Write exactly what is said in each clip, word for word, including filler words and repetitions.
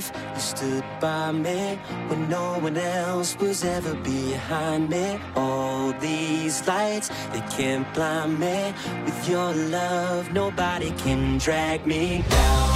life, you stood by me when no one else was ever behind me. All these lights, they can't blind me. With your love, nobody can drag me down.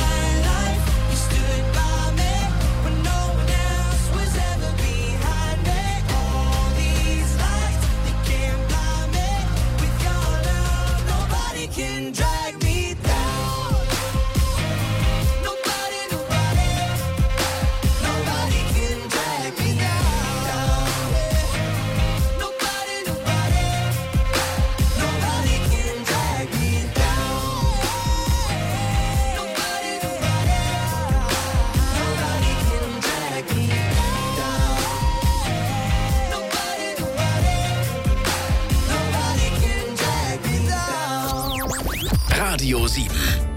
Radio sieben.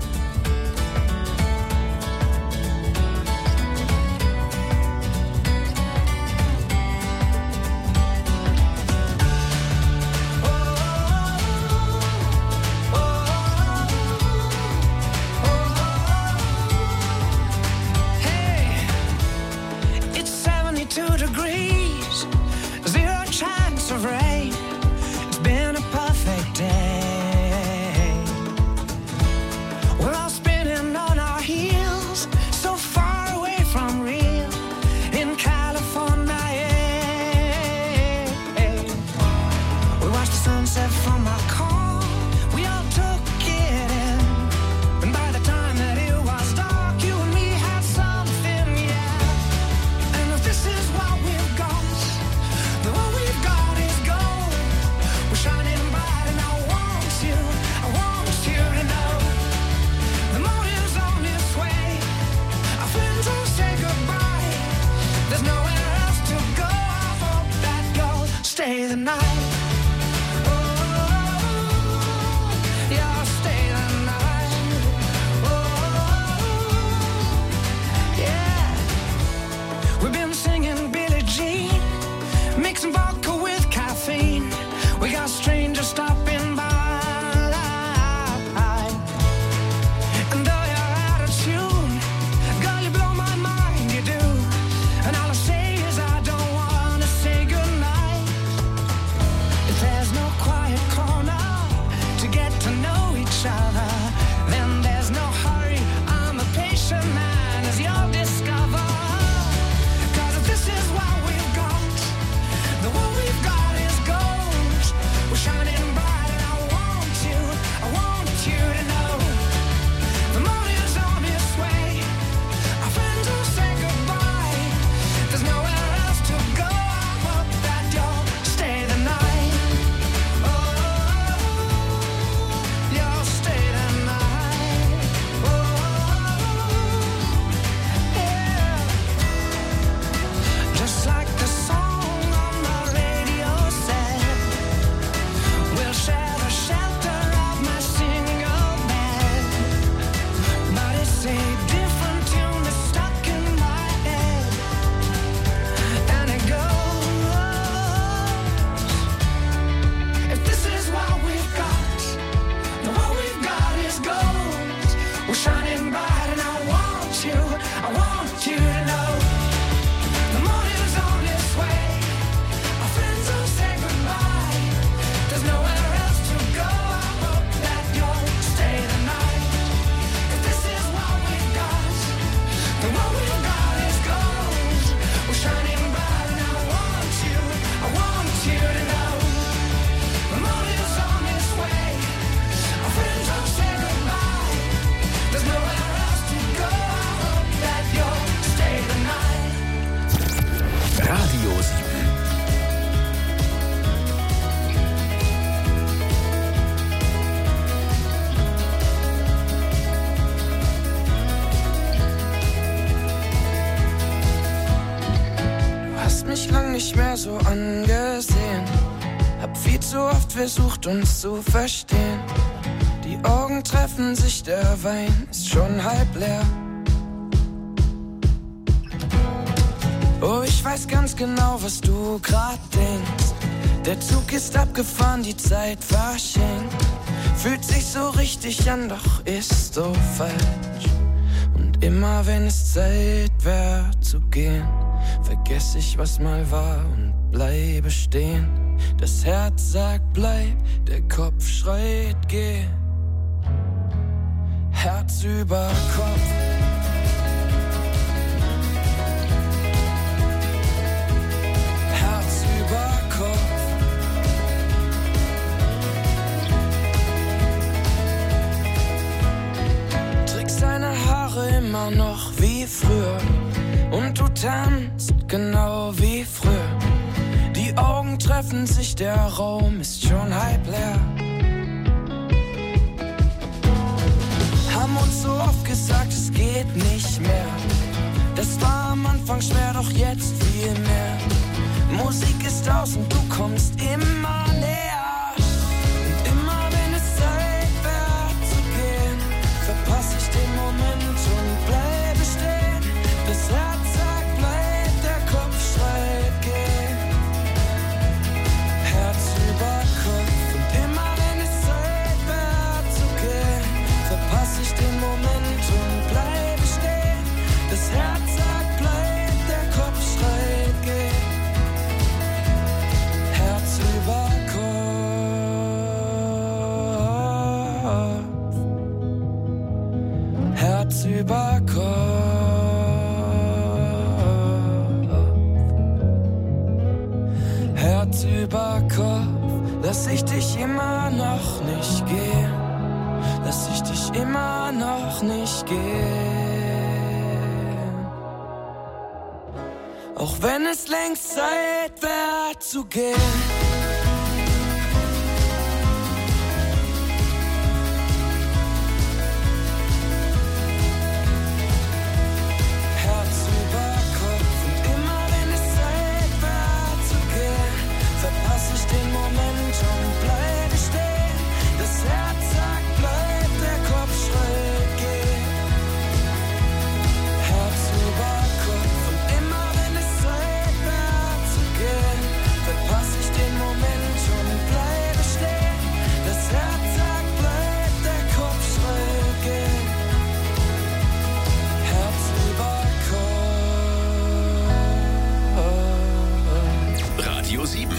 So angesehen, hab viel zu oft versucht uns zu verstehen. Die Augen treffen sich, der Wein ist schon halb leer. Oh, ich weiß ganz genau, was du grad denkst. Der Zug ist abgefahren, die Zeit verschenkt. Fühlt sich so richtig an, doch ist so falsch. Und Immer wenn es Zeit wär zu gehen, vergess ich, was mal war und bleibe stehen. Das Herz sagt bleib, der Kopf schreit geh. Herz über Kopf. Herz über Kopf. Trägst deine Haare immer noch wie früher und du tanzt genau wie früher. Die Augen treffen sich, der Raum ist schon halb leer. Haben uns so oft gesagt, es geht nicht mehr. Das war am Anfang schwer, doch jetzt viel mehr. Musik ist aus und du kommst immer näher. Und immer wenn es Zeit wär zu gehen, verpass ich den Moment und bleibe stehen. Das Herz sagt bleib, der Kopf schreit geh. Herz über Kopf. Und immer wenn es Zeit wär zu gehen, verpass ich den Moment und bleibe stehen. Das Herz sagt bleib, der Kopf schreit geh. Herz über Kopf. Herz über Kopf. Herz über Kopf. Lass ich dich immer noch nicht gehen. Lass ich dich immer noch nicht gehen. Auch wenn es längst Zeit wär zu gehen. Herz über Kopf. Und immer wenn es Zeit wär zu gehen, verpass ich den Moment und bleibe stehen. Das Herz sagt bleib, der Kopf schreit geh. Herz über Kopf. Und immer wenn es Zeit wär zu gehen, verpass ich den Moment und bleibe stehen. Das Herz sagt bleib, der Kopf schreit geh. Herz über Kopf. Radio sieben.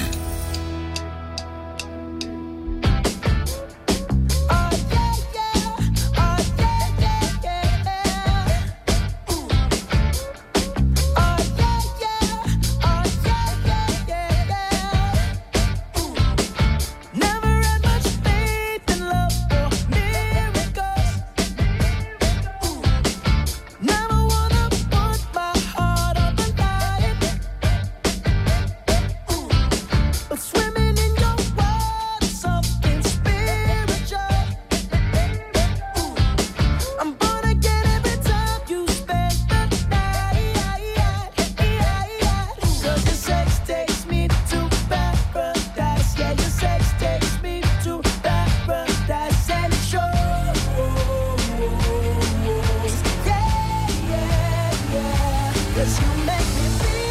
You make me feel